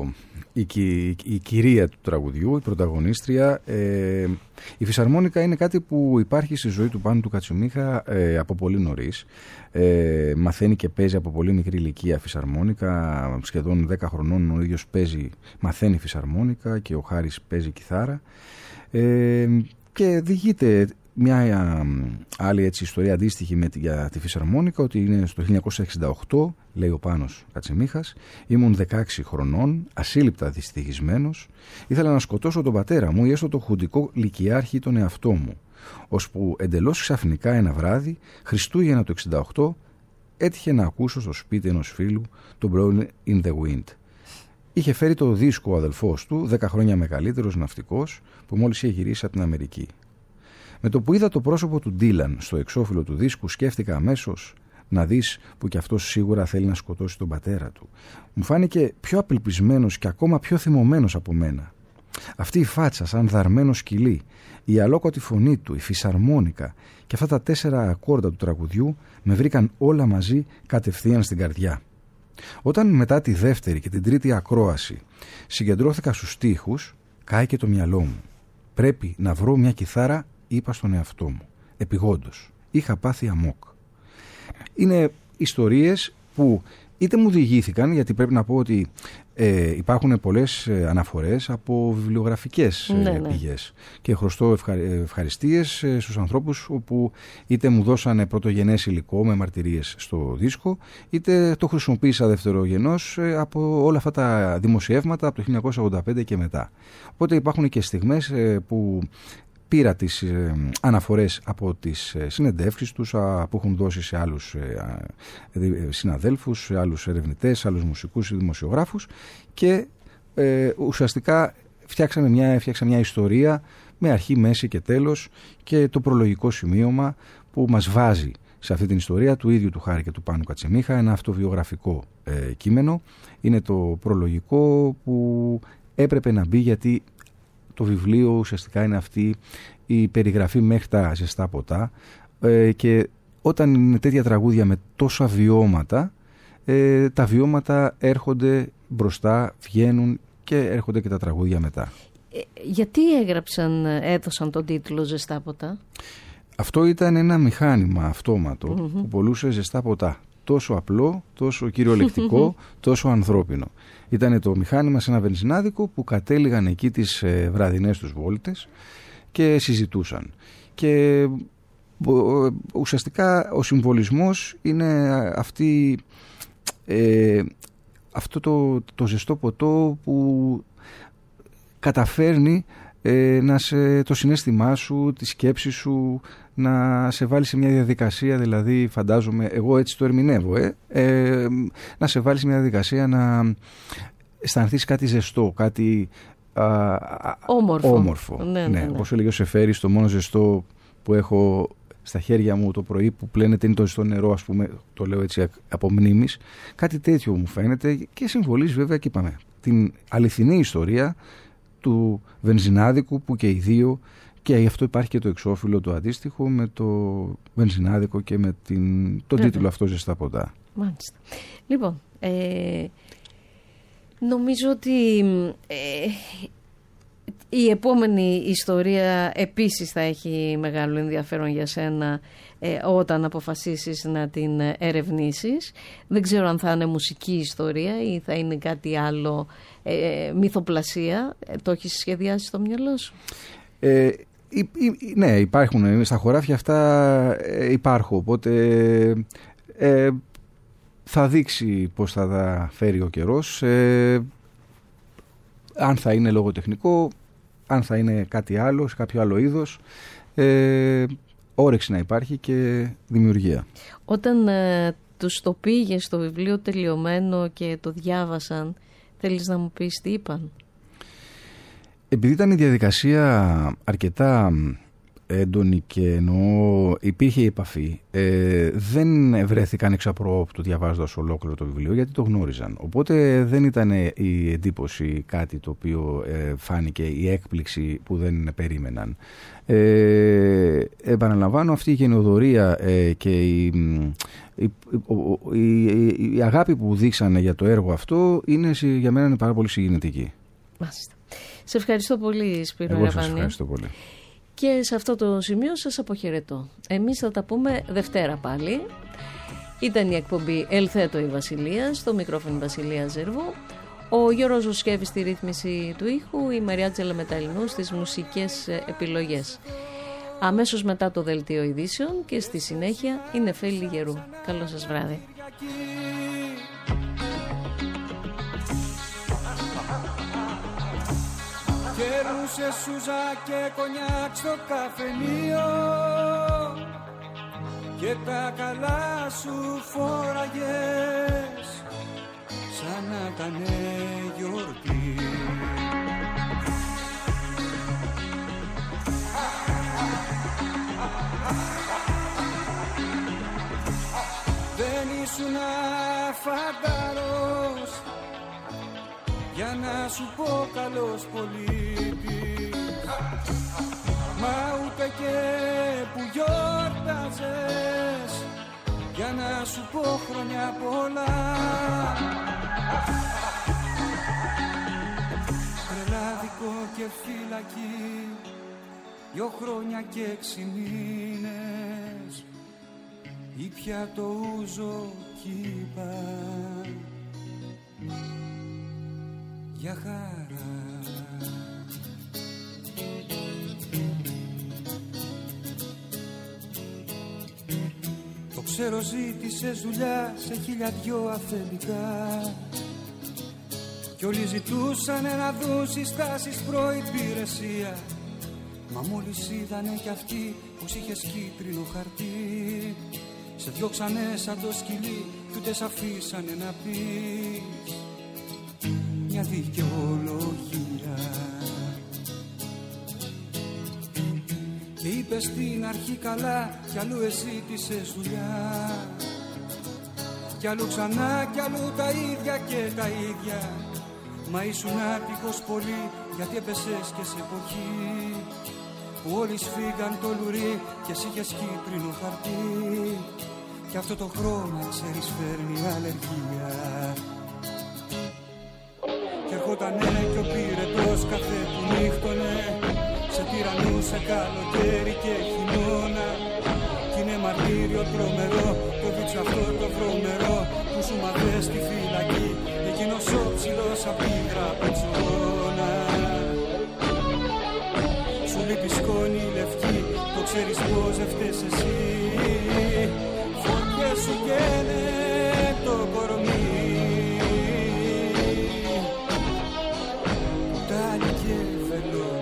η κυρία του τραγουδιού, η πρωταγωνίστρια. Η φυσαρμόνικα είναι κάτι που υπάρχει στη ζωή του Πάνου του Κατσιμίχα από πολύ νωρίς. Μαθαίνει και παίζει από πολύ μικρή ηλικία φυσαρμόνικα, σχεδόν 10 χρονών ο ίδιος μαθαίνει φυσαρμόνικα και ο Χάρης παίζει κιθάρα. Και διηγείται μια άλλη έτσι ιστορία αντίστοιχη για τη φυσαρμόνικα, ότι είναι στο 1968, λέει ο Πάνος Κατσιμίχας, ήμουν 16 χρονών, ασύλληπτα δυστυχισμένος, ήθελα να σκοτώσω τον πατέρα μου ή έστω το χουντικό λυκειάρχη τον εαυτό μου, ώσπου εντελώς ξαφνικά ένα βράδυ, Χριστούγεννα το 68, έτυχε να ακούσω στο σπίτι ενός φίλου το Blowing in the Wind. Είχε φέρει το δίσκο ο αδελφός του, 10 χρόνια μεγαλύτερος ναυτικός, που μόλις είχε γυρίσει από την Αμερική. Με το που είδα το πρόσωπο του Ντίλαν στο εξώφυλλο του δίσκου, σκέφτηκα αμέσως, να δεις που κι αυτός σίγουρα θέλει να σκοτώσει τον πατέρα του. Μου φάνηκε πιο απελπισμένος και ακόμα πιο θυμωμένος από μένα. Αυτή η φάτσα σαν δαρμένο σκυλί, η αλόκοτη φωνή του, η φυσαρμόνικα και αυτά τα 4 ακόρντα του τραγουδιού με βρήκαν όλα μαζί κατευθείαν στην καρδιά. Όταν μετά τη δεύτερη και την τρίτη ακρόαση συγκεντρώθηκα στους στίχους, κάηκε το μυαλό μου. Πρέπει να βρω μια κιθάρα είπα στον εαυτό μου, επειγόντως, είχα πάθει αμόκ. Είναι ιστορίες που είτε μου διηγήθηκαν, γιατί πρέπει να πω ότι υπάρχουν πολλές αναφορές από βιβλιογραφικές πηγές, και χρωστώ ευχαριστίες στους ανθρώπους όπου είτε μου δώσανε πρωτογενές υλικό με μαρτυρίες στο δίσκο, είτε το χρησιμοποίησα δευτερογενώς από όλα αυτά τα δημοσιεύματα από το 1985 και μετά. Οπότε υπάρχουν και στιγμές που πήρα τις αναφορές από τις συνεντεύξεις τους που έχουν δώσει σε άλλους συναδέλφους, σε άλλους ερευνητές, σε άλλους μουσικούς ή δημοσιογράφους, και ουσιαστικά φτιάξα μια ιστορία με αρχή, μέση και τέλος, και το προλογικό σημείωμα που μας βάζει σε αυτή την ιστορία του ίδιου του Χάρη και του Πάνου Κατσεμίχα, ένα αυτοβιογραφικό κείμενο. Είναι το προλογικό που έπρεπε να μπει, γιατί το βιβλίο ουσιαστικά είναι αυτή η περιγραφή μέχρι τα ζεστά ποτά, και όταν είναι τέτοια τραγούδια με τόσα βιώματα, τα βιώματα έρχονται μπροστά, βγαίνουν και έρχονται και τα τραγούδια μετά. Γιατί έδωσαν τον τίτλο «Ζεστά ποτά»? Αυτό ήταν ένα μηχάνημα αυτόματο που πωλούσε ζεστά ποτά. Τόσο απλό, τόσο κυριολεκτικό, τόσο ανθρώπινο. Ήταν το μηχάνημα σε ένα βενζινάδικο που κατέληγαν εκεί τις βραδινές τους βόλτες και συζητούσαν. Και ουσιαστικά ο συμβολισμός είναι αυτό το ζεστό ποτό που καταφέρνει το συναίσθημά σου, τη σκέψη σου να σε βάλει σε μια διαδικασία, δηλαδή φαντάζομαι, εγώ έτσι το ερμηνεύω, να σε βάλει σε μια διαδικασία να αισθανθείς κάτι ζεστό, κάτι όμορφο. Ναι. Όπως έλεγε ο Σεφέρης, το μόνο ζεστό που έχω στα χέρια μου το πρωί που πλένεται είναι το ζεστό νερό, ας πούμε, το λέω έτσι από μνήμης. Κάτι τέτοιο μου φαίνεται, και συμβολίζει βέβαια, και είπαμε, την αληθινή ιστορία του βενζινάδικου που και οι δύο, και γι' αυτό υπάρχει και το εξώφυλλο το αντίστοιχο με το βενζινάδικο και με τον τίτλο αυτό, «Ζεστά ποτά». Μάλιστα. Λοιπόν, νομίζω ότι η επόμενη ιστορία επίσης θα έχει μεγάλο ενδιαφέρον για σένα όταν αποφασίσεις να την ερευνήσεις. Δεν ξέρω αν θα είναι μουσική ιστορία ή θα είναι κάτι άλλο, μυθοπλασία. Το έχεις σχεδιάσει στο μυαλό σου? Ναι, υπάρχουν. Στα χωράφια αυτά υπάρχουν. Οπότε θα δείξει πώς θα τα φέρει ο καιρός. Αν θα είναι λογοτεχνικό, αν θα είναι κάτι άλλο, σε κάποιο άλλο είδος. Όρεξη να υπάρχει και δημιουργία. Όταν τους το πήγες το βιβλίο τελειωμένο και το διάβασαν, θέλεις να μου πεις τι είπαν? Επειδή ήταν η διαδικασία αρκετά έντονη και εννοώ υπήρχε η επαφή, δεν βρέθηκαν εξαπρόπτου διαβάζοντας ολόκληρο το βιβλίο, γιατί το γνώριζαν. Οπότε δεν ήταν η εντύπωση κάτι το οποίο φάνηκε, η έκπληξη που δεν περίμεναν. Επαναλαμβάνω, αυτή η γενεοδορία και η αγάπη που δείξανε για το έργο αυτό για μένα είναι πάρα πολύ συγκινητική. Μάλιστα. Σε ευχαριστώ πολύ, Σπύρο Αραβάνη. Εγώ σας ευχαριστώ πολύ. Και σε αυτό το σημείο σας αποχαιρετώ. Εμείς θα τα πούμε Δευτέρα πάλι. Ήταν η εκπομπή Ελθέτω η Βασιλεία, στο μικρόφωνο Βασιλεία Ζερβού. Ο Γιώργος Ζουσκέβης στη ρύθμιση του ήχου, η Μαριάτζελα Μεταλλινού στις μουσικές επιλογές. Αμέσως μετά το δελτίο ειδήσεων και στη συνέχεια η Νεφέλη Γερού. Καλό σας βράδυ. Κέρνουσε σούζα και κονιάκ στο καφενείο και τα καλά σου φόραγες σαν να ήτανε γιορτή. Δεν ήσουν φανταρός για να σου πω καλός πολίτης, μα ούτε και που γιόρταζες για να σου πω χρόνια πολλά. Τρελάδικο και φυλακή 2 χρόνια και 6 μήνες ή πια το ούζο κύπα για χαρά. Το ξέρω ζήτησες δουλειά σε 1002 αφεντικά κι όλοι ζητούσανε να δουν συστάσεις προϋπηρεσία. Μα μόλις είδανε κι αυτοί πως είχες κίτρινο χαρτί, σε διώξανε σαν το σκυλί κι ούτε σ' αφήσανε να πεις μια δικαιολογία. Και είπες στην αρχή καλά κι αλλού εζήτησες δουλειά, κι αλλού ξανά κι αλλού τα ίδια και τα ίδια. Μα ήσουν άτυχος πολύ γιατί έπεσες και σε εποχή που όλοι σφίγγαν το λουρί και εσύ είχες κίτρινο χαρτί. Κι αυτό το χρώμα ξέρεις φέρνει αλλεργία. Κι ερχότανε κι ο πυρετός κάθε που νύχτωνε, σε τυραννούσε καλοκαίρι και χειμώνα. Κι είναι μαρτύριο τρομερό το βίτσο αυτό το βρωμερό που σου μαθες στη φυλακή, εκείνος ο ψηλός απ' τη γραπετσόνα. Σου λείπει σκόνη λευκή, το ξέρεις πως δεν φταίς εσύ. Φωτιές σου καίνε το κορμί, κουτάλι και βελόνα.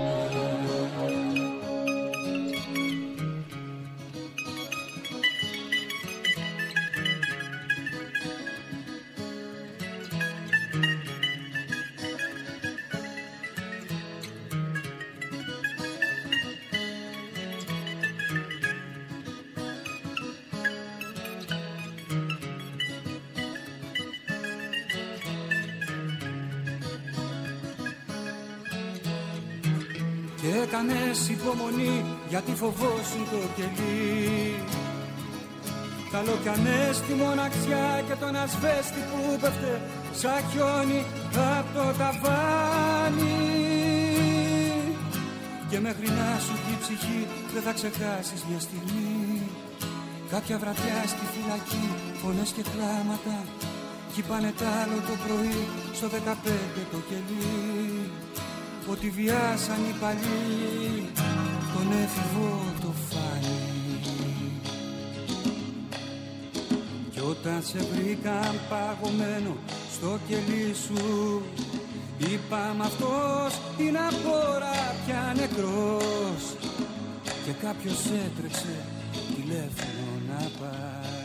Και έκανες υπομονή γιατί φοβόσουν το κελί. Καλό κι ανέστη μοναξιά και τον ασβέστη που πέφτε σαν χιόνι απ' το ταβάνι. Και μέχρι να σου πει η ψυχή δεν θα ξεχάσεις μια στιγμή κάποια βραδιά στη φυλακή, φωνές και κλάματα. Κι είπανε τ' άλλο το πρωί στο 15 το κελί, ότι βιάσαν οι παλιοί τον έφηβο το φάνη. Κι όταν σε βρήκαν παγωμένο στο κελί σου, είπαμε αυτός είναι απόρα πια νεκρός. Και κάποιος έτρεξε τηλέφωνο να πάει.